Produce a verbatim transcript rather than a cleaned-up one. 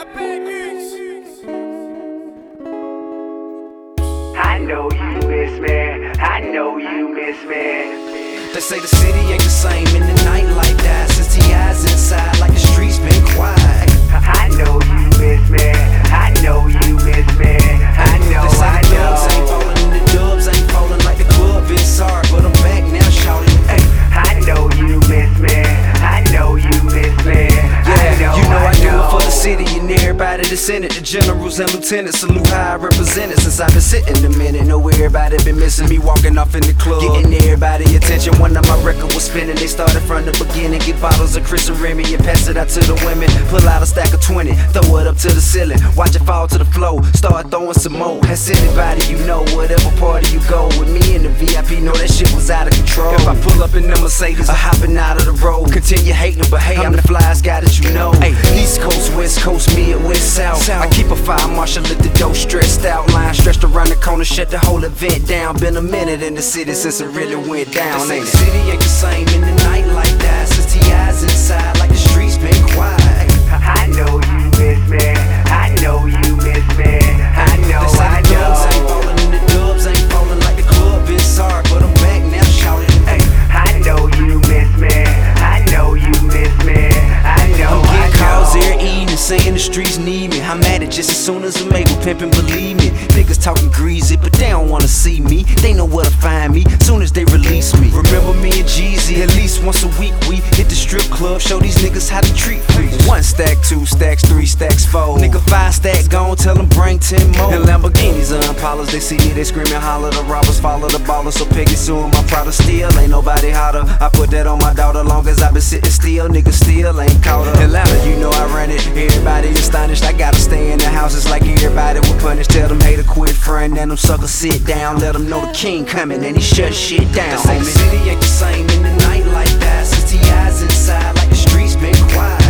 I know you miss me, I know you miss me. They say the city ain't the same in the nightlight died since T I's inside like the streets been quiet. I know you miss me, I know you miss me. I know, they say I the know. dubs ain't falling and the dubs ain't falling like the club is sorry, but I'm back now shouting. Hey, I know you miss me, I know you miss me. Yeah, I know, you know I, I do know. it for the city and everybody that's in it. The generals and lieutenants salute how I represent it. Since I've been sitting a minute, know everybody been missing me walking off in the club, getting everybody attention. One of my record was spinning, they started from the beginning. Get bottles of Chris and Remy and pass it out to the women. Pull out a stack of twenty, throw it up to the ceiling, watch it fall to the floor, start throwing some more. Has anybody you know, whatever party you go with me in the V I P, know that shit was out of control. If I pull up in the Mercedes, or hopping out of the road, continue hating, but hey, I'm the flyest guy that you know. Hey, East Coast, West Coast, Midwest, South. I keep a fire marshal at the door, stressed out, line stretched around the corner, shut the whole event down. Been a minute in the city since it really went down. They say the city ain't the same in the night like that since T I's inside like the streets been quiet. I know you miss me, I know you miss me. I know, They say I the dubs ain't know. falling and the dubs ain't falling like the club is sorry, but I'm back now shouting. Hey, I know you miss me, I know you miss me. I know, I'm I getting calls know. every evening saying the streets need me. I'm at it just as soon as I'm able, pimpin', believe me. Niggas talking greasy, but they don't wanna see me. They know where to find me, soon as they release me. Remember me and Jeezy, at least once a week we hit the strip club, show these niggas how to treat freaks. One stack, two stacks, three stacks, four. Nigga five stacks, gone, tell them bring ten more. And Lamborghinis and Impalas, they see me, they scream and holler. The robbers follow the ballers, so Peggy suing my Prada still. Ain't nobody hotter, I put that on my daughter. Long as I been sitting still, niggas still ain't caught her. Atlanta, you know I run it, everybody astonished. I gotta stay in the house, it's like everybody will punish. Tell them hater quit friend, and them suckers sit down. Let them know the king coming, and he shut shit down. They say the city ain't the same in the night like that since T I's inside like the streets been quiet.